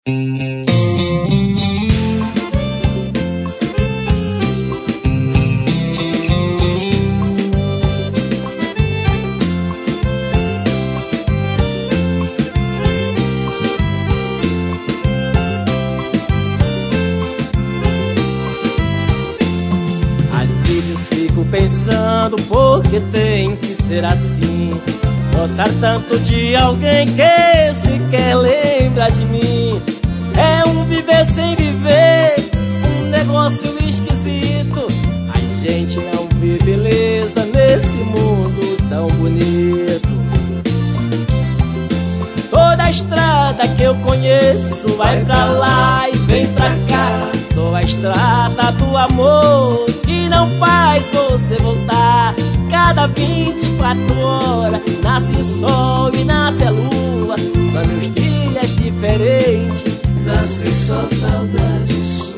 Fico pensando por que tem que ser assim. Gostar tanto de alguém que sequer lembra de mim. É um viver sem viver, um negócio esquisito. A gente não vê beleza nesse mundo tão bonito. Toda a estrada que eu conheço vai pra lá e vem pra cá. Sou a estrada do amor que não faz você voltar. Cada 24 horas nasce o sol e nasce a lua. São meus dias diferentes, nasce só saudade sua.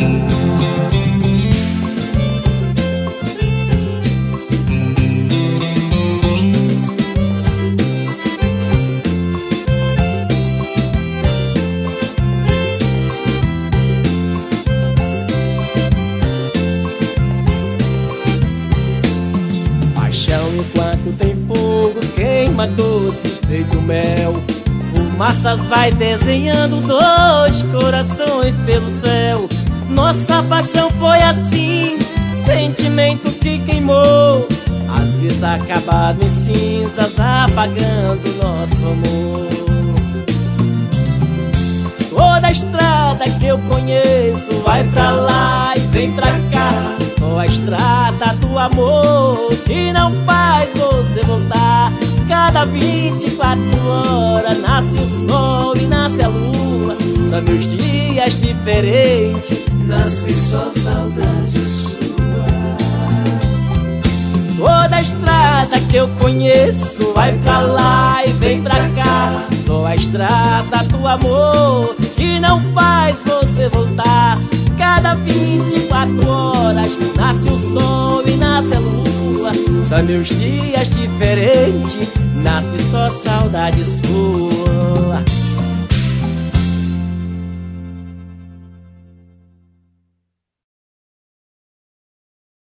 Enquanto tem fogo, queima doce feito mel. Fumaças vai desenhando dois corações pelo céu. Nossa paixão foi assim, sentimento que queimou. Às vezes acabado em cinzas, apagando nosso amor. Toda a estrada que eu conheço vai pra lá e vem pra cá. Só a estrada do amor que não faz você voltar. Cada 24 horas nasce o sol e nasce a lua. São meus dias diferentes, nasce só saudade sua. Toda a estrada que eu conheço vai pra lá e vem pra cá. Só a estrada do amor que não faz você voltar. Cada 24 horas nasce o sol e nasce a lua. São meus dias diferentes, nasce só saudade sua.